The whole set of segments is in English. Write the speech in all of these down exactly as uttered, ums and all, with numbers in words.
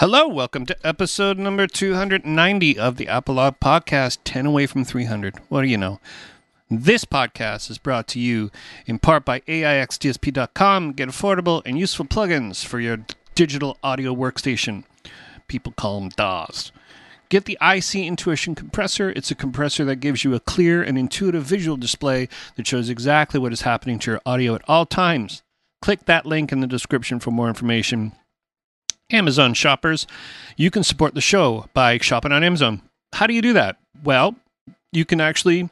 Hello, welcome to episode number two hundred ninety of the Apolog Podcast, ten away from three hundred. What do you know? This podcast is brought to you in part by A I X D S P dot com. Get affordable and useful plugins for your digital audio workstation. People call them D A Ws. Get the I C Intuition Compressor. It's a compressor that gives you a clear and intuitive visual display that shows exactly what is happening to your audio at all times. Click that link in the description for more information. Amazon shoppers, you can support the show by shopping on Amazon. How do you do that? Well, you can actually,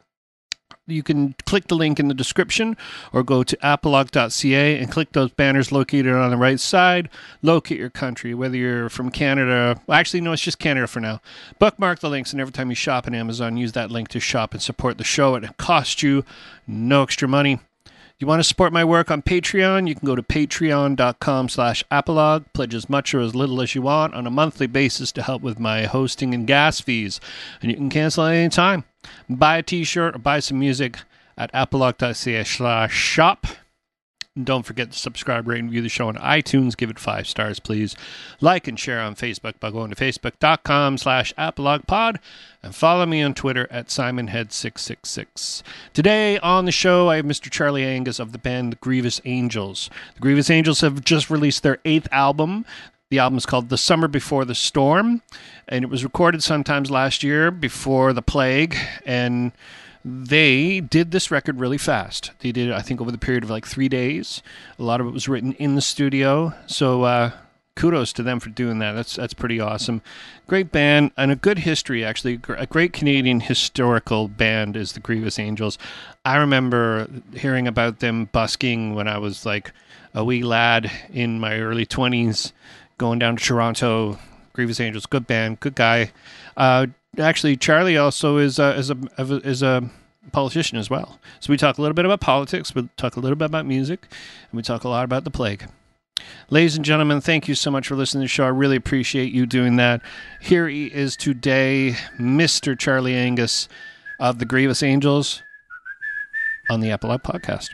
you can click the link in the description or go to apolog dot c a and click those banners located on the right side. Locate your country, whether you're from Canada. Well, actually, no, it's just Canada for now. Bookmark the links, and every time you shop on Amazon, use that link to shop and support the show. It costs you no extra money. You want to support my work on Patreon? You can go to patreon dot com slash apolog, pledge as much or as little as you want on a monthly basis to help with my hosting and gas fees. And you can cancel at any time. Buy a t-shirt or buy some music at apolog dot c a slash shop. And don't forget to subscribe, rate, and review the show on iTunes. Give it five stars, please. Like and share on Facebook by going to facebook dot com slash apologpod. And follow me on Twitter at simon head six six six. Today on the show, I have Mister Charlie Angus of the band The Grievous Angels. The Grievous Angels have just released their eighth album. The album is called The Summer Before the Storm. And it was recorded sometimes last year before the plague. And they did this record really fast. They did it, I think, over the period of like three days. A lot of it was written in the studio. So uh, kudos to them for doing that. That's that's pretty awesome. Great band and a good history, actually. A great Canadian historical band is the Grievous Angels. I remember hearing about them busking when I was like a wee lad in my early twenties, going down to Toronto. Grievous Angels, good band, good guy. Uh, actually, Charlie also is uh, is a is a politician as well. So we talk a little bit about politics, we talk a little bit about music, and we talk a lot about the plague. Ladies and gentlemen, thank you so much for listening to the show. I really appreciate you doing that. Here he is today, Mister Charlie Angus of the Grievous Angels on the Apolog Podcast.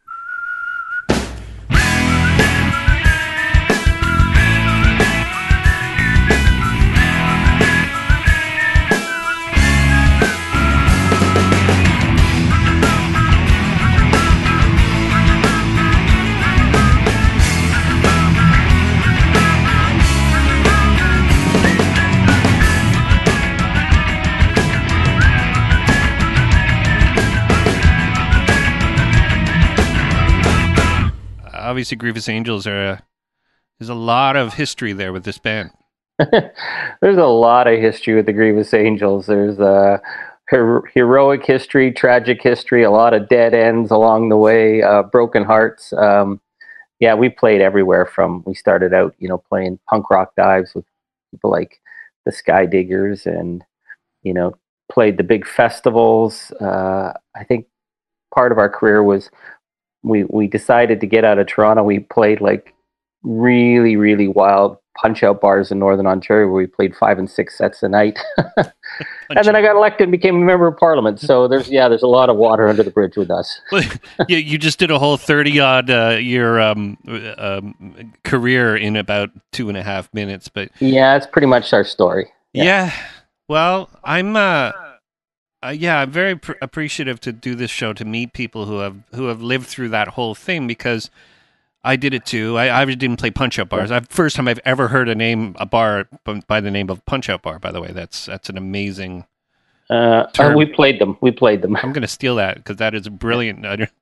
Obviously, Grievous Angels are a, there's a lot of history there with this band. There's a lot of history with the Grievous Angels. There's a her- heroic history, tragic history, a lot of dead ends along the way, uh, broken hearts. Um, yeah, we played everywhere from, we started out, you know, playing punk rock dives with people like the Sky Diggers and, you know, played the big festivals. Uh, I think part of our career was we we decided to get out of Toronto. We played like really, really wild punch-out bars in Northern Ontario where we played five and six sets a night. And then I got elected and became a member of Parliament. So there's, yeah, there's a lot of water under the bridge with us. Well, you, you just did a whole thirty-odd uh, year um, um, career in about two and a half minutes. But yeah, it's pretty much our story. Yeah. yeah well, I'm... Uh, Uh, yeah, I'm very pr- appreciative to do this show, to meet people who have who have lived through that whole thing, because I did it too. I, I didn't play punch-out bars. I, first time I've ever heard a name a bar by the name of punch-out bar. By the way, that's that's an amazing. Uh, uh, we played them. We played them. I'm going to steal that because that is brilliant.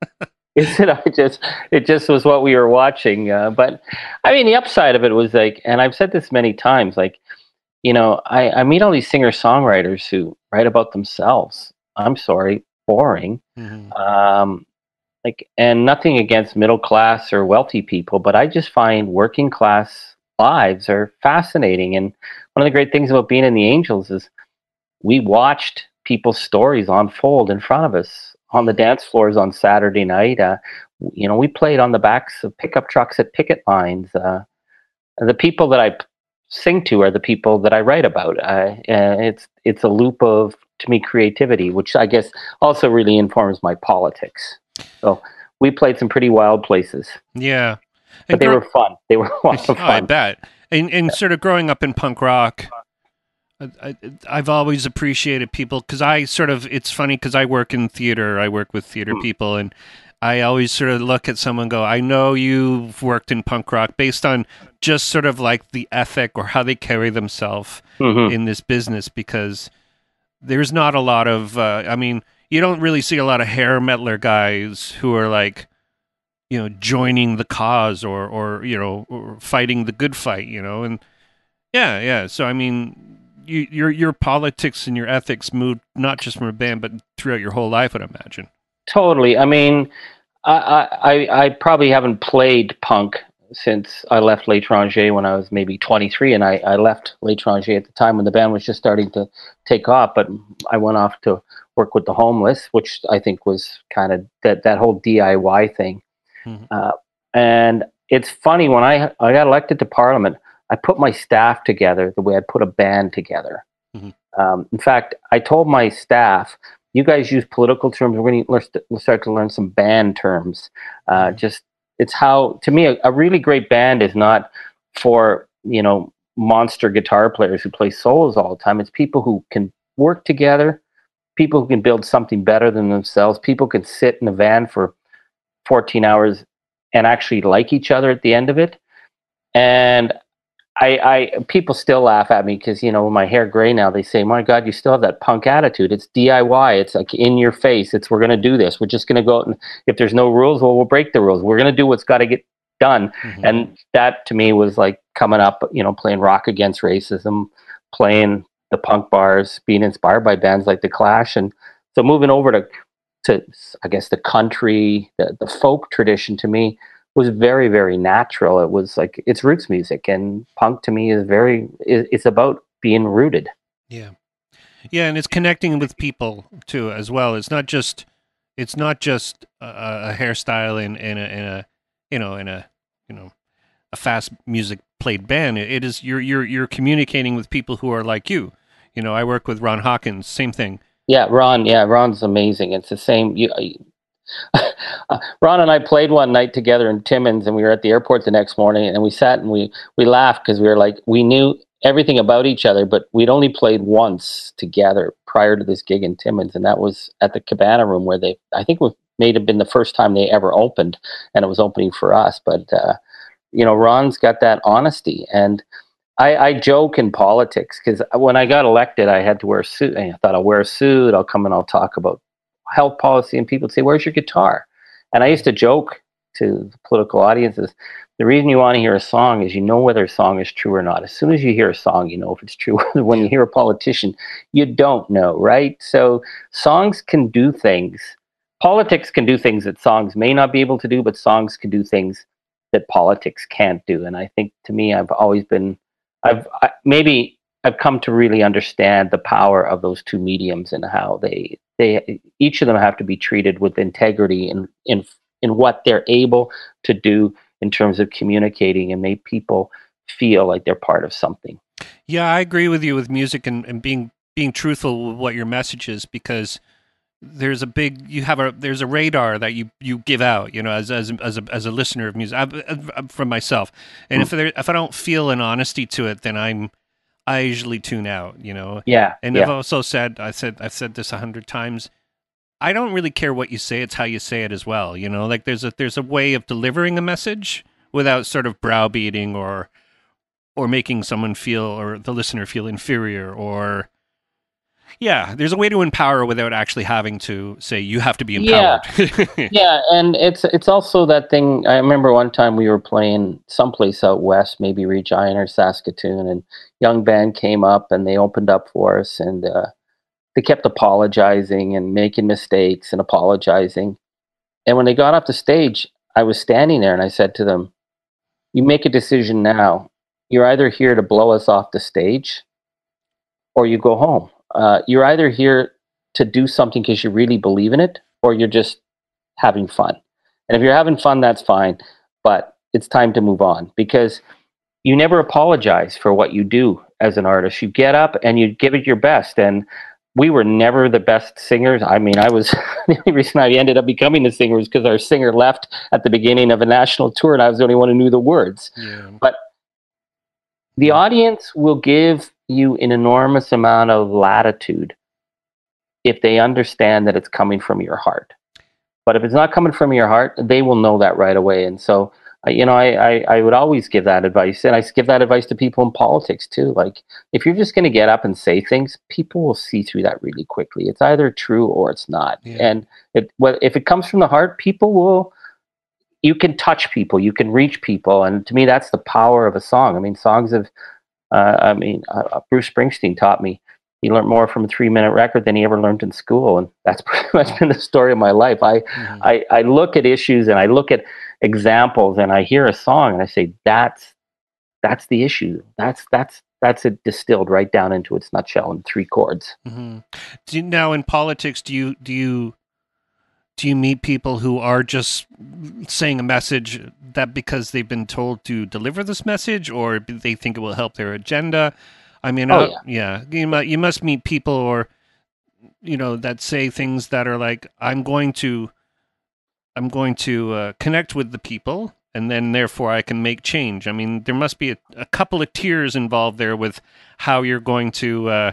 Is it? I just it just was what we were watching. Uh, but I mean, the upside of it was like, and I've said this many times, like, you know, I, I meet all these singer-songwriters who write about themselves. I'm sorry, boring. Mm-hmm. Um, like, and nothing against middle-class or wealthy people, but I just find working-class lives are fascinating. And one of the great things about being in the Angels is we watched people's stories unfold in front of us on the dance floors on Saturday night. Uh, you know, we played on the backs of pickup trucks at picket lines. Uh, the people that I sing to are the people that I write about. Uh, it's it's a loop of, to me, creativity, which I guess also really informs my politics. So we played some pretty wild places. Yeah. But and they gr- were fun. They were a lot of fun. Oh, I bet. And and sort of growing up in punk rock, I, I, I've always appreciated people because I sort of, it's funny because I work in theater, I work with theater Mm. people, and I always sort of look at someone and go, I know you've worked in punk rock based on just sort of like the ethic or how they carry themselves Mm-hmm. in this business, because there's not a lot of, uh, I mean, you don't really see a lot of hair metaler guys who are like, you know, joining the cause or, or, you know, or fighting the good fight, you know, and yeah, yeah. So, I mean, you, your, your politics and your ethics moved not just from a band, but throughout your whole life, I'd imagine. Totally. I mean, I, I, I probably haven't played punk since I left L'Étranger when I was maybe twenty-three, and I, I left L'Étranger at the time when the band was just starting to take off. But I went off to work with the homeless, which I think was kind of that, that whole D I Y thing. Mm-hmm. Uh, and it's funny, when I I got elected to Parliament, I put my staff together the way I put a band together. Mm-hmm. Um, in fact, I told my staff, you guys use political terms. We're going to start to learn some band terms. Uh, just it's how, to me, a, a really great band is not for, you know, monster guitar players who play solos all the time. It's people who can work together, people who can build something better than themselves. People can sit in a van for fourteen hours and actually like each other at the end of it. And I, I people still laugh at me because, you know, with my hair gray now, they say, my God, you still have that punk attitude. It's D I Y. It's like in your face. It's, we're going to do this. We're just going to go out, and if there's no rules, well, we'll break the rules. We're going to do what's got to get done. Mm-hmm. And that to me was like coming up, you know, playing Rock Against Racism, playing the punk bars, being inspired by bands like The Clash. And so moving over to, to I guess, the country, the, the folk tradition to me was very, very natural. It was like, it's roots music, and punk to me is very, it's about being rooted. Yeah. Yeah. And it's connecting with people too, as well. It's not just, it's not just a, a hairstyle in, in a, in a, you know, in a, you know, a fast music played band. It is, you're, you're, you're communicating with people who are like you. You know, I work with Ron Hawkins, same thing. Yeah. Ron. Yeah. Ron's amazing. It's the same. You, Uh, Ron and I played one night together in Timmins, and we were at the airport the next morning, and we sat and we we laughed because we were like, we knew everything about each other, but we'd only played once together prior to this gig in Timmins, and that was at the Cabana Room, where they, I think, it may have been the first time they ever opened, and it was opening for us. But uh, you know, Ron's got that honesty, and I, I joke in politics because when I got elected, I had to wear a suit, and I thought, I'll wear a suit, I'll come and I'll talk about health policy, and people would say, where's your guitar? And I used to joke to the political audiences, the reason you want to hear a song is you know whether a song is true or not. As soon as you hear a song, you know if it's true. When you hear a politician, you don't know, right? So songs can do things. Politics can do things that songs may not be able to do, but songs can do things that politics can't do. And I think, to me, I've always been, I've I, maybe I've come to really understand the power of those two mediums and how they, they each of them have to be treated with integrity in in in what they're able to do in terms of communicating and make people feel like they're part of something. Yeah, I agree with you with music and, and being being truthful with what your message is, because there's a big you have a there's a radar that you, you give out, you know, as as as a as a listener of music, I, I, from myself. And mm. if there, if I don't feel an honesty to it, then I'm I usually tune out, you know. Yeah. And yeah. I've also said I said I've said this a hundred times. I don't really care what you say; it's how you say it as well. You know, like there's a there's a way of delivering a message without sort of browbeating or or making someone feel or the listener feel inferior, or yeah, there's a way to empower without actually having to say you have to be empowered. Yeah, yeah, and it's it's also that thing. I remember one time we were playing someplace out west, maybe Regina or Saskatoon, and young band came up and they opened up for us, and uh, they kept apologizing and making mistakes and apologizing. And when they got off the stage, I was standing there and I said to them, "You make a decision now. You're either here to blow us off the stage, or you go home." Uh, you're either here to do something because you really believe in it, or you're just having fun. And if you're having fun, that's fine. But it's time to move on, because you never apologize for what you do as an artist. You get up and you give it your best. And we were never the best singers. I mean, I was the only reason I ended up becoming a singer was because our singer left at the beginning of a national tour, and I was the only one who knew the words. Yeah. But The Yeah. audience will give you an enormous amount of latitude if they understand that it's coming from your heart. But if it's not coming from your heart, they will know that right away. And so, uh, you know, I, I, I would always give that advice. And I give that advice to people in politics too. Like, if you're just going to get up and say things, people will see through that really quickly. It's either true or it's not. Yeah. And it, well, if it comes from the heart, people will, you can touch people, you can reach people. And to me, that's the power of a song. I mean, songs have, uh, I mean, uh, Bruce Springsteen taught me he learned more from a three-minute record than he ever learned in school, and that's pretty much been the story of my life. I, mm-hmm. I, I look at issues and I look at examples, and I hear a song, and I say, "That's, that's the issue. That's that's that's it distilled right down into its nutshell in three chords." Mm-hmm. Do you, now, in politics, do you do you do you meet people who are just saying a message that because they've been told to deliver this message, or they think it will help their agenda? I mean, oh, uh, yeah. yeah, you must, you must meet people, or you know, that say things that are like, "I'm going to, I'm going to uh, connect with the people, and then therefore I can make change." I mean, there must be a, a couple of tiers involved there with how you're going to uh,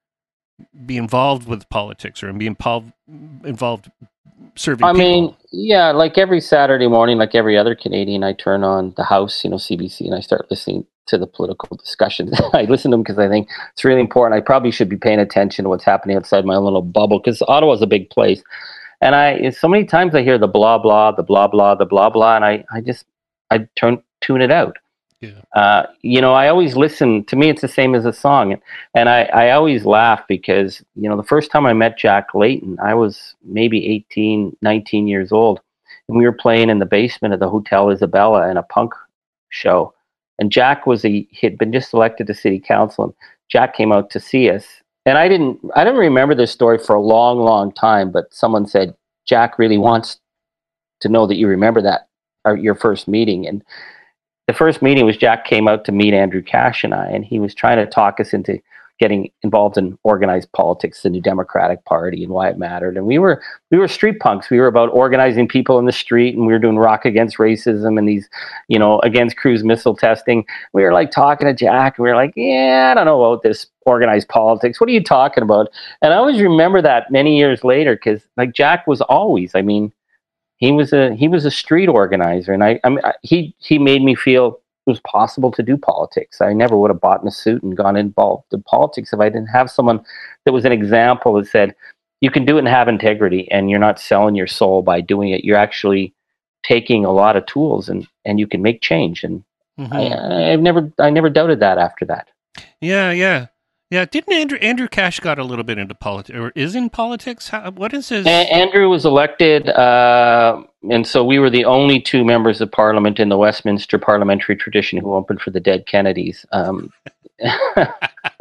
be involved with politics or be involved involved serving I people. mean, yeah, like every Saturday morning, like every other Canadian, I turn on the House, you know, C B C, and I start listening to the political discussions. I listen to them because I think it's really important. I probably should be paying attention to what's happening outside my own little bubble, because Ottawa's a big place. And I, so many times I hear the blah, blah, the blah, blah, the blah, blah, and I, I just, I turn, tune it out. Yeah. Uh, you know, I always listen. To me, it's the same as a song. And, and I, I always laugh because, you know, the first time I met Jack Layton, I was maybe eighteen, nineteen years old. And we were playing in the basement of the Hotel Isabella in a punk show. And Jack was a, he'd been just elected to city council. And Jack came out to see us. And I didn't, I didn't remember this story for a long, long time. But someone said, Jack really wants to know that you remember that, or your first meeting. And the first meeting was Jack came out to meet Andrew Cash and I, and he was trying to talk us into getting involved in organized politics, the New Democratic Party, and why it mattered. And we were we were street punks. We were about organizing people in the street, and we were doing Rock Against Racism and these, you know, against cruise missile testing. We were like talking to Jack, and we were like, yeah, I don't know about this organized politics. What are you talking about? And I always remember that many years later, because like Jack was always, I mean, he was a he was a street organizer, and I, I mean, I, he he made me feel it was possible to do politics. I never would have bought in a suit and gone involved in politics if I didn't have someone that was an example that said you can do it and have integrity, and you're not selling your soul by doing it. You're actually taking a lot of tools, and, and you can make change. And mm-hmm. I, I've never I never doubted that after that. Yeah, yeah. Yeah, didn't Andrew Andrew Cash got a little bit into politics, or is in politics? How, what is his? A- Andrew was elected, uh, and so we were the only two members of Parliament in the Westminster parliamentary tradition who opened for the dead Kennedys. Um, uh,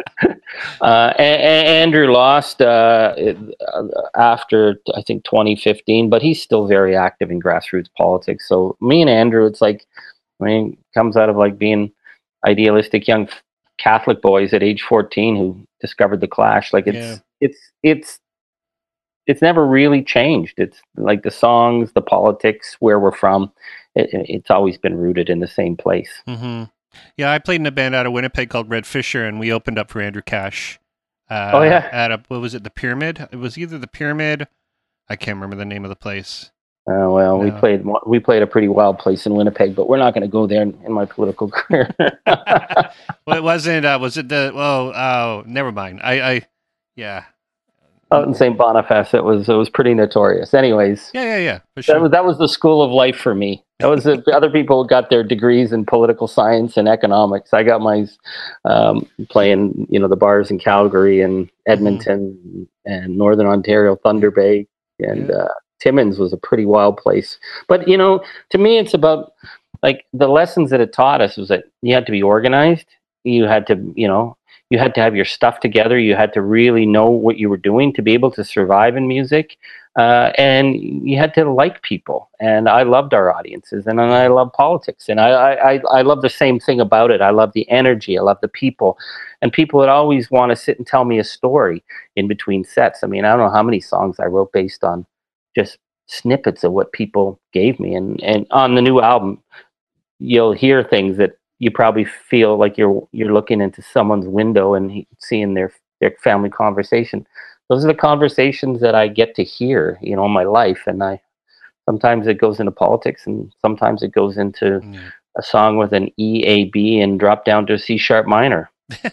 a- a- Andrew lost uh, after I think twenty fifteen, but he's still very active in grassroots politics. So me and Andrew, it's like, I mean, it comes out of like being idealistic young Catholic boys at age fourteen who discovered the Clash. Like it's yeah. it's it's it's never really changed. It's like the songs, the politics, where we're from. It, it's always been rooted in the same place. Mm-hmm. Yeah, I played in a band out of Winnipeg called Red Fisher, and we opened up for Andrew Cash. Uh, oh yeah, at a what was it? The Pyramid. It was either the Pyramid. I can't remember the name of the place. Oh, well, no. we played we played a pretty wild place in Winnipeg, but we're not going to go there in, in my political career. Well, it wasn't. Uh, was it the? Oh, oh, never mind. I, I, yeah. Out in Saint Boniface, it was it was pretty notorious. Anyways, yeah, yeah, yeah. For sure. That was that was the school of life for me. That was the other people got their degrees in political science and economics. I got my um, playing, you know, the bars in Calgary and Edmonton mm-hmm. and Northern Ontario, Thunder Bay, and. Yeah. Uh, Timmins was a pretty wild place. But, you know, to me, it's about, like, the lessons that it taught us was that you had to be organized. You had to, you know, you had to have your stuff together. You had to really know what you were doing to be able to survive in music. Uh, and you had to like people. And I loved our audiences, and I love politics. And I, I, I love the same thing about it. I love the energy. I love the people. And people would always want to sit and tell me a story in between sets. I mean, I don't know how many songs I wrote based on just snippets of what people gave me. And, and on the new album, you'll hear things that you probably feel like you're you're looking into someone's window and he, seeing their their family conversation. Those are the conversations that I get to hear, you know, in my life, and I sometimes it goes into politics, and sometimes it goes into Yeah. a song with an E A B and drop down to a C sharp minor.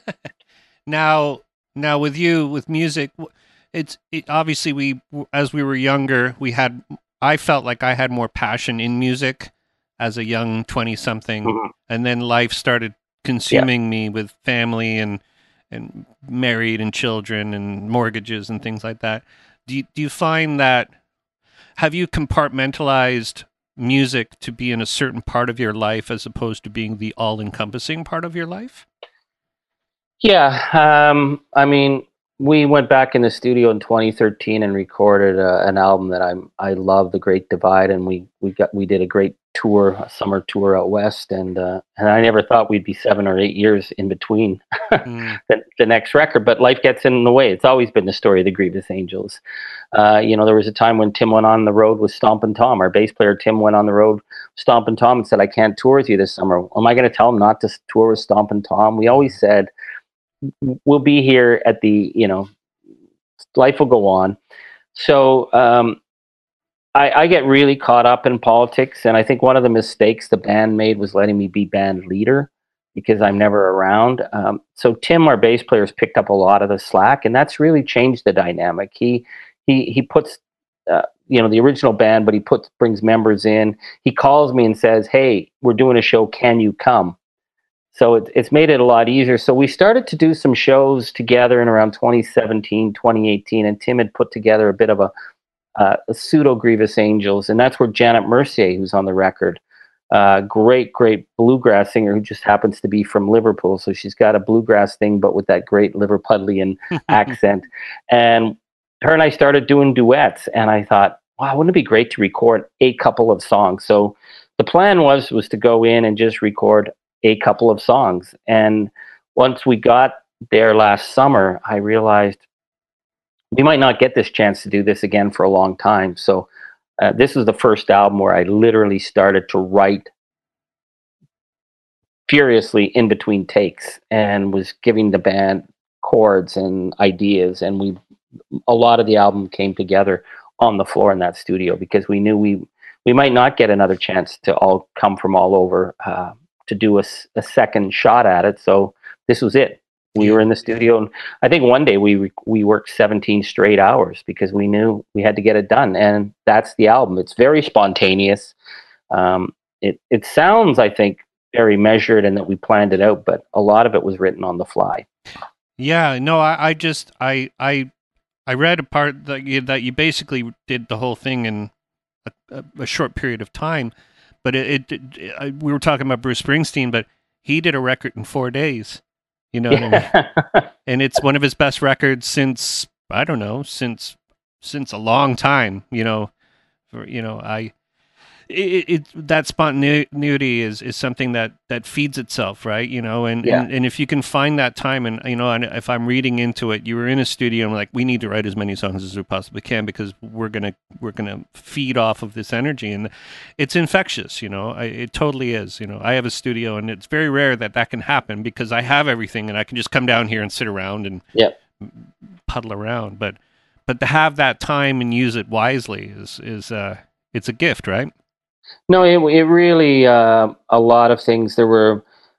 Now, now with you with music, it's it, obviously we as we were younger, we had I felt like I had more passion in music as a young twenty something, Mm-hmm. and then life started consuming yeah. me with family and and married and children and mortgages and things like that. Do you, do you find that have you compartmentalized music to be in a certain part of your life as opposed to being the all-encompassing part of your life? Yeah, um, I mean, we went back in the studio in twenty thirteen and recorded uh, an album that I'm I love, The Great Divide, and we we got we did a great tour, a summer tour out west, and uh, and I never thought we'd be seven or eight years in between mm. the, the next record, but life gets in the way. It's always been the story of the Grievous Angels. Uh, you know, there was a time when Tim went on the road with Stompin' Tom. Our bass player Tim went on the road with Stompin' Tom and said, "I can't tour with you this summer." Am I going to tell him not to tour with Stompin' Tom? We always said, we'll be here at the, you know, life will go on. So um, I, I get really caught up in politics. And I think one of the mistakes the band made was letting me be band leader because I'm never around. Um, so Tim, our bass player, has picked up a lot of the slack, and that's really changed the dynamic. He, he, he puts, uh, you know, the original band, but he puts, brings members in. He calls me and says, "Hey, we're doing a show. Can you come?" So it, it's made it a lot easier. So we started to do some shows together in around twenty seventeen, twenty eighteen, and Tim had put together a bit of a, uh, a pseudo Grievous Angels, and that's where Janet Mercier, who's on the record, uh, great, great bluegrass singer who just happens to be from Liverpool. So she's got a bluegrass thing, but with that great Liverpudlian accent. And her and I started doing duets, and I thought, wow, wouldn't it be great to record a couple of songs? So the plan was was to go in and just record a couple of songs. And once we got there last summer, I realized we might not get this chance to do this again for a long time. So uh, this is the first album where I literally started to write furiously in between takes and was giving the band chords and ideas. And we, a lot of the album came together on the floor in that studio because we knew we, we might not get another chance to all come from all over, uh, to do a, a second shot at it. So this was it. We were in the studio, and I think one day we we worked seventeen straight hours because we knew we had to get it done. And that's the album. It's very spontaneous. Um, it it sounds, I think, very measured and that we planned it out, but a lot of it was written on the fly. Yeah, no, I, I just I I I read a part that you, that you basically did the whole thing in a, a short period of time. But it, it, it I, we were talking about Bruce Springsteen, but he did a record in four days. You know, yeah. what I mean? And it's one of his best records since I don't know, since since a long time. You know, for you know, I it, it that spontaneity is is something that that feeds itself, right? You know, and, yeah. and and if you can find that time, and you know, and if I'm reading into it, you were in a studio, and like, we need to write as many songs as we possibly can because we're gonna we're gonna feed off of this energy, and it's infectious. You know, I, it totally is. You know, I have a studio, and it's very rare that that can happen because I have everything, and I can just come down here and sit around and yep. puddle around. But but to have that time and use it wisely is is uh, it's a gift, right? No, it it really uh, a lot of things. There were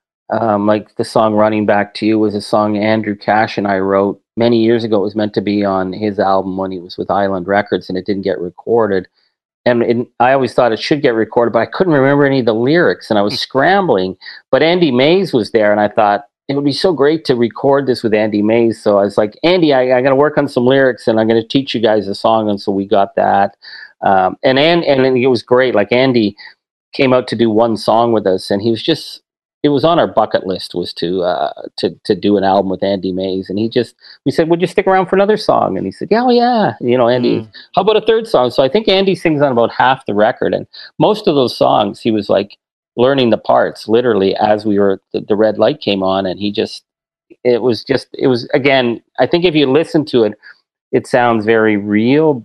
um, like the song "Running Back to You" was a song Andrew Cash and I wrote many years ago. It was meant to be on his album when he was with Island Records, and it didn't get recorded. And it, I always thought it should get recorded, but I couldn't remember any of the lyrics, and I was scrambling. But Andy Mays was there, and I thought it would be so great to record this with Andy Mays. So I was like, Andy, I, I got to work on some lyrics, and I'm going to teach you guys a song. And so we got that. Um, and, and and it was great. Like, Andy came out to do one song with us, and he was just, it was on our bucket list was to uh, to to do an album with Andy Mays. And he just, we said, would you stick around for another song? And he said, yeah, oh, yeah. You know, Andy, mm. how about a third song? So I think Andy sings on about half the record. And most of those songs, he was like learning the parts literally as we were, the, the red light came on. And he just, it was just, it was, again, I think if you listen to it, it sounds very real.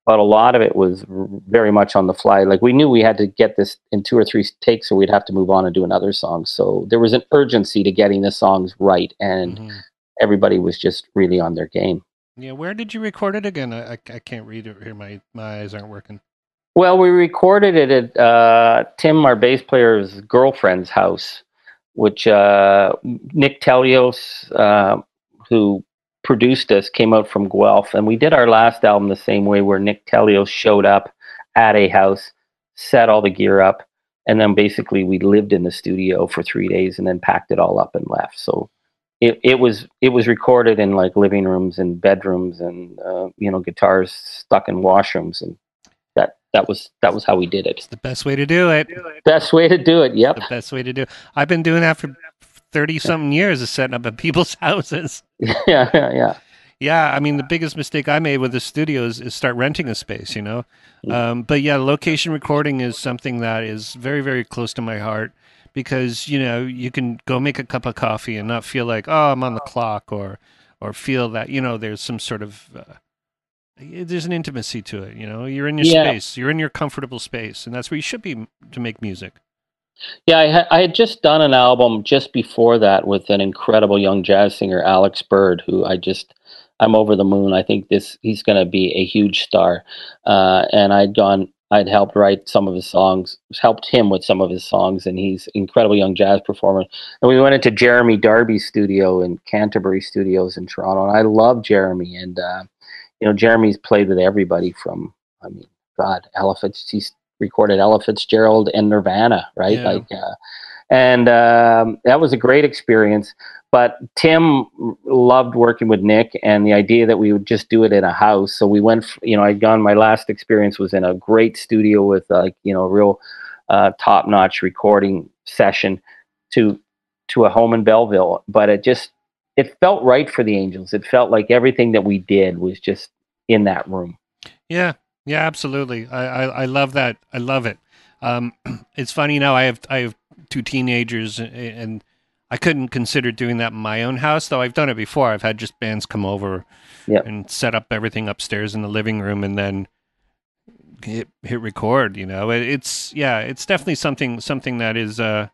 but a lot of it was very much on the fly. Like we knew we had to get this in two or three takes, or we'd have to move on and do another song. So there was an urgency to getting the songs right, and mm-hmm. everybody was just really on their game. Yeah, where did you record it again? I, I, I can't read it here. My my eyes aren't working. Well, we recorded it at uh, Tim, our bass player's girlfriend's house, which uh, Nick Telios, uh, who produced us, came out from Guelph, and we did our last album the same way, where Nick Telios showed up at a house, set all the gear up, and then basically we lived in the studio for three days and then packed it all up and left. So it, it was it was recorded in like living rooms and bedrooms, and uh, you know, guitars stuck in washrooms, and that that was that was how we did it. It's the best way to do it. Best way to do it. Yep. It's the best way to do it. I've been doing that for thirty something years, is setting up at people's houses. Yeah, yeah, yeah. Yeah, I mean, the biggest mistake I made with the studio is, is start renting a space, you know? Um, but yeah, location recording is something that is very, very close to my heart, because, you know, you can go make a cup of coffee and not feel like, oh, I'm on the clock, or or feel that, you know, there's some sort of, uh, there's an intimacy to it, you know? You're in your yeah. space, you're in your comfortable space, and that's where you should be to make music. Yeah, I, ha- I had just done an album just before that with an incredible young jazz singer, Alex Bird, who I just, I'm over the moon. I think this he's going to be a huge star. Uh, and I'd gone, I'd helped write some of his songs, helped him with some of his songs, and he's an incredible young jazz performer. And we went into Jeremy Darby's studio in Canterbury Studios in Toronto, and I love Jeremy. And, uh, you know, Jeremy's played with everybody from, I mean, God, Ella Fitz, he's recorded Ella Fitzgerald and Nirvana, right? Yeah. Like, uh, and um, that was a great experience. But Tim loved working with Nick, and the idea that we would just do it in a house. So we went, you know, I'd gone, my last experience was in a great studio with like, you know, real uh, top-notch recording session to to a home in Belleville. But it just, it felt right for the Angels. It felt like everything that we did was just in that room. Yeah. Yeah, absolutely. I, I, I love that. I love it. Um, it's funny now. I have I have two teenagers, and I couldn't consider doing that in my own house, though I've done it before. I've had just bands come over yep. and set up everything upstairs in the living room, and then hit hit record. You know, it, it's yeah, it's definitely something something that is. Uh,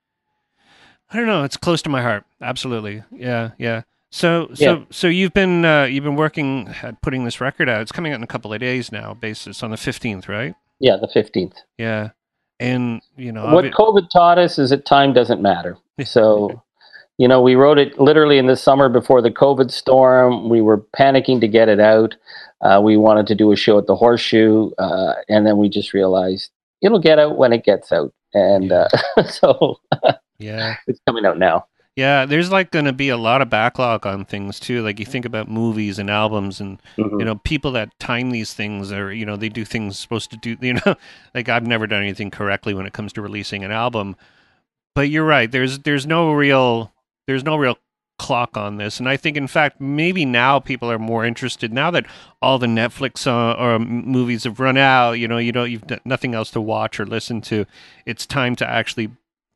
I don't know. It's close to my heart. Absolutely. Yeah, yeah. So, so, yeah. so you've been uh, you've been working at putting this record out. It's coming out in a couple of days now. Basis on the fifteenth, right? Yeah, the fifteenth. Yeah, and you know what it, COVID taught us is that time doesn't matter. So, you know, we wrote it literally in the summer before the COVID storm. We were panicking to get it out. Uh, we wanted to do a show at the Horseshoe, uh, and then we just realized it'll get out when it gets out, and yeah. uh, so yeah, it's coming out now. Yeah, there's like going to be a lot of backlog on things too. Like you think about movies and albums, and mm-hmm. you know, people that time these things, or you know, they do things supposed to do. You know, like I've never done anything correctly when it comes to releasing an album. But you're right. There's there's no real there's no real clock on this, and I think in fact maybe now people are more interested now that all the Netflix uh, or movies have run out. You know, you don't you've got nothing else to watch or listen to. It's time to actually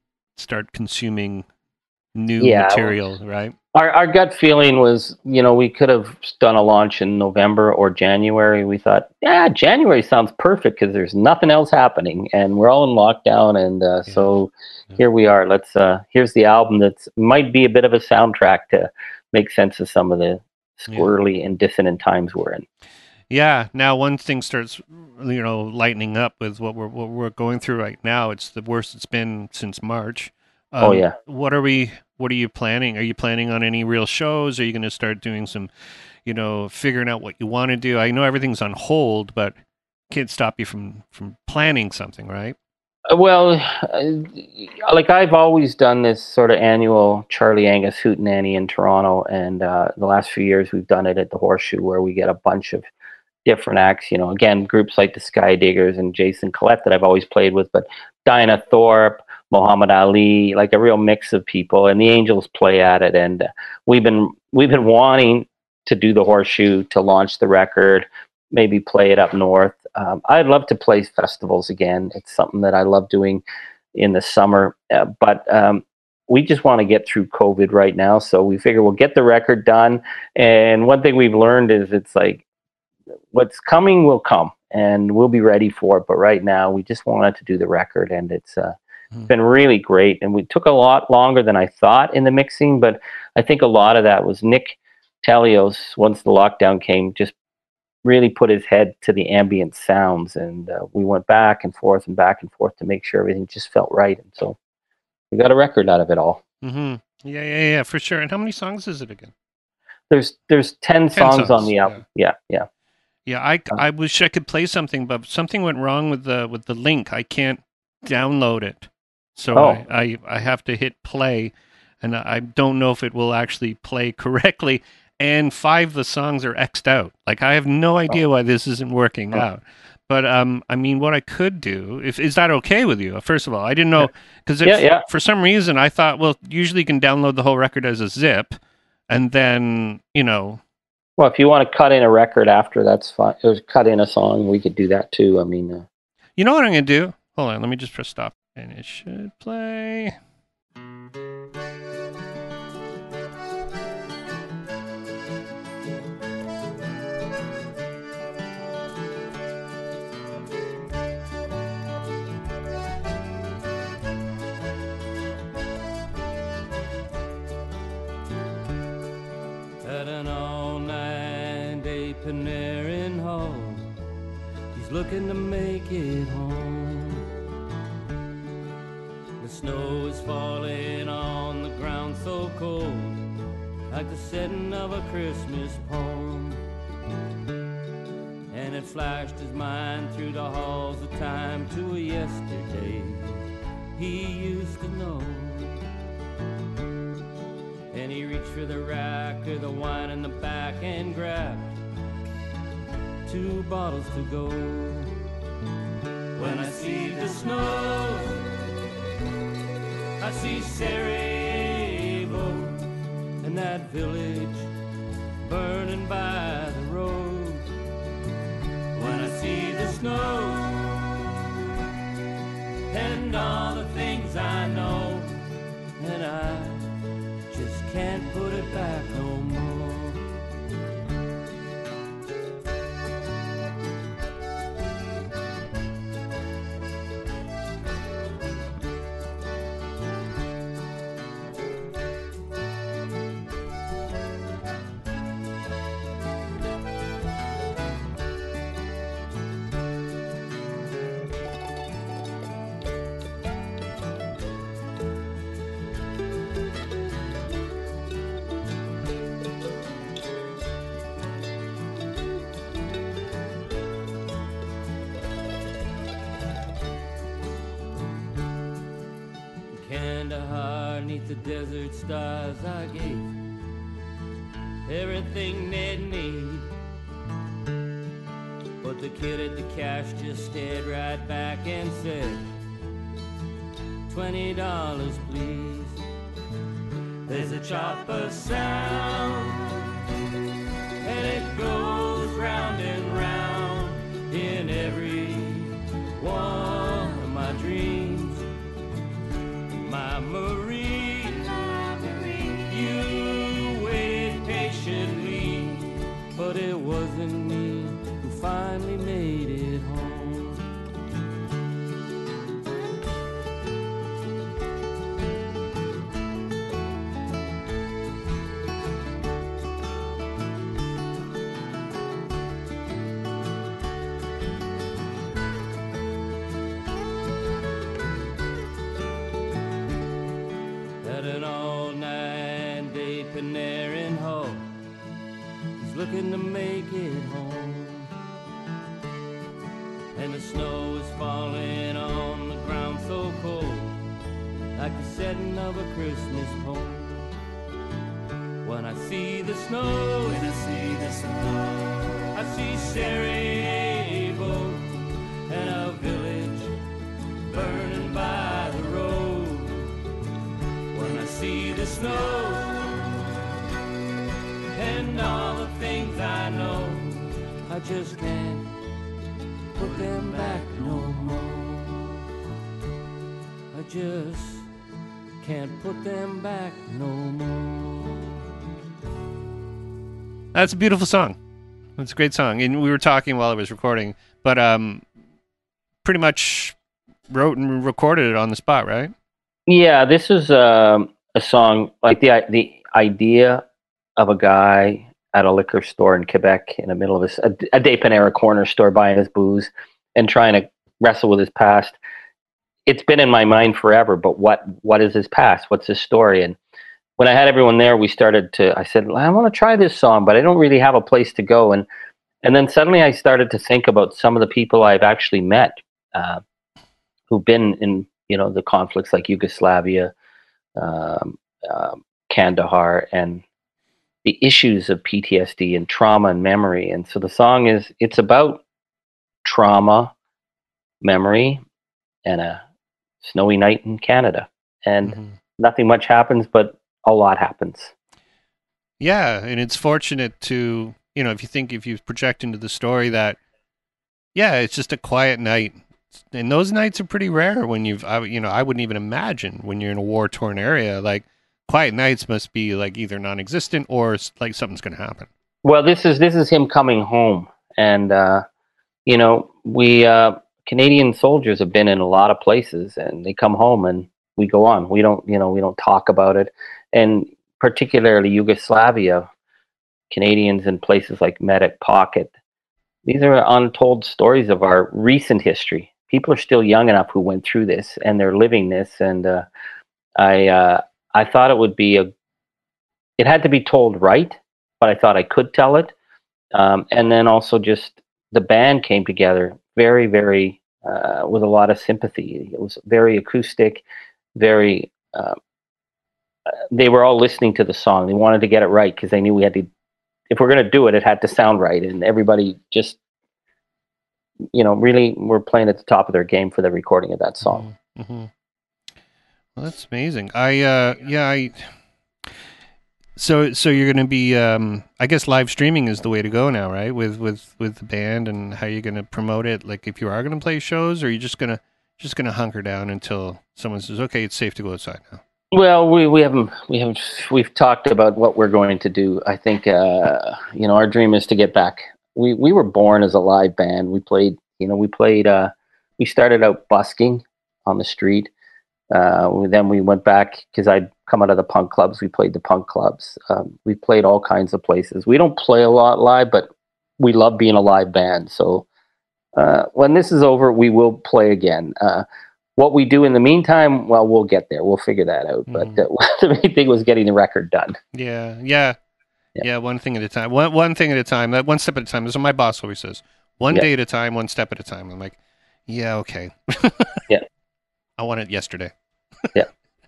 start consuming new yeah, material, right? Our our gut feeling was, you know, we could have done a launch in November or January. We thought, yeah, January sounds perfect because there's nothing else happening, and we're all in lockdown, and uh, yeah. so yeah. here we are. Let's uh, here's the album that might be a bit of a soundtrack to make sense of some of the squirrely yeah. and dissonant times we're in. Yeah. Now, one thing starts, you know, lightening up with what we're what we're going through right now. It's the worst it's been since March. Um, oh yeah. What are we? What are you planning? Are you planning on any real shows? Are you going to start doing some, you know, figuring out what you want to do? I know everything's on hold, but can't stop you from, from planning something, right? Well, uh, like I've always done this sort of annual Charlie Angus Hootenanny in Toronto, and uh, the last few years we've done it at the Horseshoe, where we get a bunch of different acts. You know, again, groups like the Sky Diggers and Jason Collette that I've always played with, but Dinah Thorpe, Muhammad Ali, like a real mix of people, and the Angels play at it. And uh, we've been we've been wanting to do the Horseshoe to launch the record, maybe play it up north. Um, I'd love to play festivals again. It's something that I love doing in the summer, uh, but um, we just want to get through COVID right now. So we figure we'll get the record done. And one thing we've learned is it's like what's coming will come, and we'll be ready for it. But right now, we just wanted to do the record, and it's uh, Hmm. been really great. And we took a lot longer than I thought in the mixing, but I think a lot of that was Nick Telios, once the lockdown came, just really put his head to the ambient sounds, and uh, we went back and forth and back and forth to make sure everything just felt right. And so we got a record out of it all. Mm-hmm. Yeah, yeah, yeah, for sure. And how many songs is it again? There's there's ten, ten songs, on songs, the album. Yeah, yeah. Yeah, I, I wish I could play something, but something went wrong with the with the link. I can't download it, so Oh. I, I I have to hit play, and I don't know if it will actually play correctly. And five of the songs are X'd out. Like I have no idea why this isn't working Oh. out. But um, I mean, what I could do, if is that okay with you? First of all, I didn't know because Yeah, yeah. for some reason I thought, well, usually you can download the whole record as a zip, and then you know. Well, if you want to cut in a record after, that's fine. Or cut in a song, we could do that too. I mean, uh, You know what I'm going to do? Hold on, let me just press stop. And it should play. At an all-night day Panarin Hall, he's looking to make it home. The snow is falling on the ground so cold, like the setting of a Christmas poem. And it flashed his mind through the halls of time to a yesterday he used to know. And he reached for the rack or the wine in the back and grabbed two bottles to go. When I see the snow, I see Sarajevo and that village burning by the road. When I see the snow and all the things I know, and I just can't put it back no more. Kandahar, neath the desert stars, I gave everything they'd need. But the kid at the cash just stared right back and said, twenty dollars please. There's a chopper sound, and it goes round and round in every one of my dreams. My Marie, you waited patiently, but it wasn't me who finally made it home. At an all-night day Panarin Hall, he's looking to make it home. And the snow is falling on the ground so cold, like the setting of a Christmas poem. When I see the snow, when I see the snow, I see Sarajevo and a village burning by the road. When I see the snow and all the things I know, I just can't put them back no more. I just can't put them back no more. That's a beautiful song. It's a great song. And we were talking while I was recording, but um, pretty much wrote and recorded it on the spot, right? Yeah, this is um, a song like the the idea of a guy at a liquor store in Quebec in the middle of his, a, a Day Panera corner store buying his booze and trying to wrestle with his past. It's been in my mind forever, but what what is his past? What's his story? And when I had everyone there, we started to, I said, I want to try this song, but I don't really have a place to go. And and then suddenly I started to think about some of the people I've actually met uh, who've been in, you know, the conflicts like Yugoslavia, um, um, Kandahar, and the issues of P T S D and trauma and memory. And so the song is, it's about trauma, memory, and a snowy night in Canada. And mm-hmm. nothing much happens, but a lot happens. Yeah, and it's fortunate to, you know, if you think, if you project into the story that, yeah, it's just a quiet night. And those nights are pretty rare when you've, I, you know, I wouldn't even imagine when you're in a war-torn area, like, quiet nights must be like either non-existent or like something's going to happen. Well, this is this is him coming home, and uh, you know, we uh, Canadian soldiers have been in a lot of places, and they come home, and we go on. We don't, you know, we don't talk about it, and particularly Yugoslavia, Canadians in places like Medic Pocket. These are untold stories of our recent history. People are still young enough who went through this, and they're living this, and uh, I. Uh, I thought it would be a, it had to be told right, but I thought I could tell it. Um, and then also just the band came together very, very, uh, with a lot of sympathy. It was very acoustic, very, uh, they were all listening to the song. They wanted to get it right because they knew we had to, if we're going to do it, it had to sound right. And everybody just, you know, really were playing at the top of their game for the recording of that song. Mm-hmm. Well, that's amazing. I, uh, yeah, I, so, so you're going to be, um, I guess live streaming is the way to go now, right? With, with, with the band, and how you're going to promote it. Like if you are going to play shows, or are you just going to, just going to hunker down until someone says, okay, it's safe to go outside now? Well, we, we haven't, we haven't, we've talked about what we're going to do. I think, uh, you know, our dream is to get back. We, we were born as a live band. We played, you know, we played, uh, we started out busking on the street. Uh, then we went back because I'd come out of the punk clubs. We played the punk clubs. Um, we played all kinds of places. We don't play a lot live, but we love being a live band. So uh, when this is over, we will play again. Uh, what we do in the meantime, well, we'll get there. We'll figure that out. Mm. But uh, the main thing was getting the record done. Yeah, yeah, yeah. yeah one thing at a time. One one thing at a time. One step at a time. That's what my boss always says. One yeah. day at a time. One step at a time. I'm like, yeah, okay. yeah. I want it yesterday. Yeah.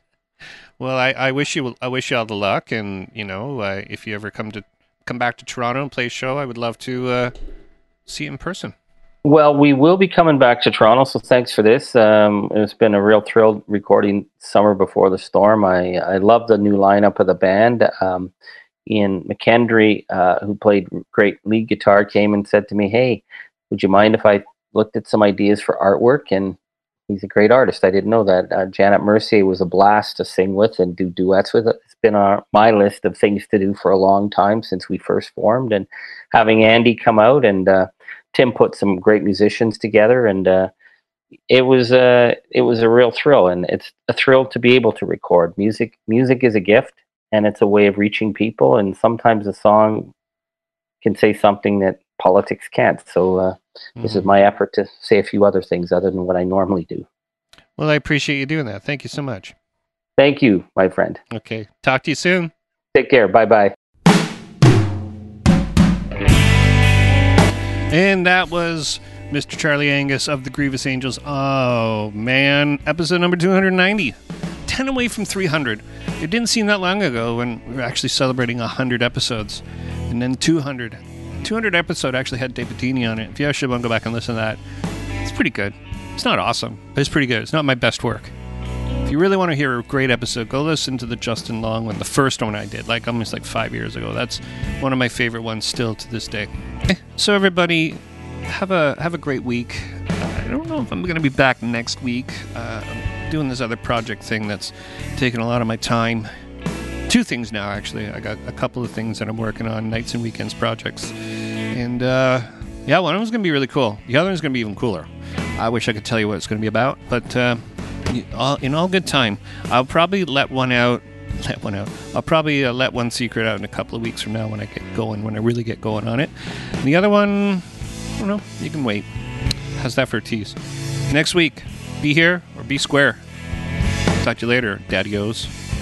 Well, I, I wish you I wish you all the luck, and you know, uh, if you ever come to come back to Toronto and play a show, I would love to uh, see you in person. Well, we will be coming back to Toronto, so thanks for this. Um, it's been a real thrill recording Summer Before the Storm. I I love the new lineup of the band. Um, Ian McKendry, uh, who played great lead guitar, came and said to me, "Hey, would you mind if I looked at some ideas for artwork?" And he's a great artist. I didn't know that. Uh, Janet Mercier was a blast to sing with and do duets with. It's been on my list of things to do for a long time since we first formed. And having Andy come out, and uh, Tim put some great musicians together, and uh, it was a it was a real thrill. And it's a thrill to be able to record music. Music is a gift, and it's a way of reaching people. And sometimes a song can say something that politics can't. So uh, mm-hmm. this is my effort to say a few other things other than what I normally do. Well, I appreciate you doing that. Thank you so much. Thank you, my friend. Okay. Talk to you soon. Take care. Bye-bye. And that was Mister Charlie Angus of the Grievous Angels. Oh, man. Episode number two hundred ninety. ten away from three hundred. It didn't seem that long ago when we were actually celebrating one hundred episodes. And then two hundred. two hundred episode actually had David Dini on it. If you actually want to go back and listen to that, it's pretty good. It's not awesome, but it's pretty good. It's not my best work. If you really want to hear a great episode, go listen to the Justin Long one, the first one I did, like almost like five years ago. That's one of my favorite ones still to this day. So everybody, have a have a great week. I don't know if I'm going to be back next week. Uh, I'm doing this other project thing that's taking a lot of my time. Two things now, actually. I got a couple of things that I'm working on, nights and weekends projects. And uh, yeah, one of them's going to be really cool. The other one's going to be even cooler. I wish I could tell you what it's going to be about, but uh, in all good time, I'll probably let one out. Let one out. I'll probably uh, let one secret out in a couple of weeks from now when I get going, when I really get going on it. And the other one, I don't know. You can wait. How's that for a tease? Next week, be here or be square. Talk to you later, Daddy-O's.